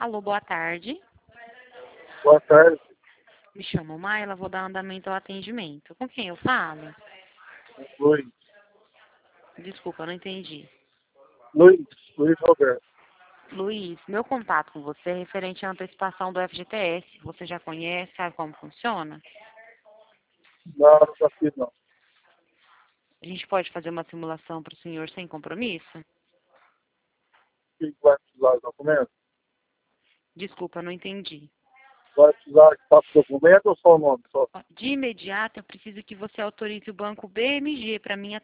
Alô, boa tarde. Boa tarde, Me chamo Maila, vou dar andamento ao atendimento. Com quem eu falo? Luiz. Desculpa, eu não entendi. Luiz Roberto. Luiz, meu contato com você é referente à antecipação do FGTS. Você já conhece, sabe como funciona? Não, não fiz não. A gente pode fazer uma simulação para o senhor sem compromisso? Quem vai precisar do documento? Desculpa, eu não entendi. Vai precisar que faça o documento ou só o nome? Só. De imediato, eu preciso que você autorize o banco BMG para minha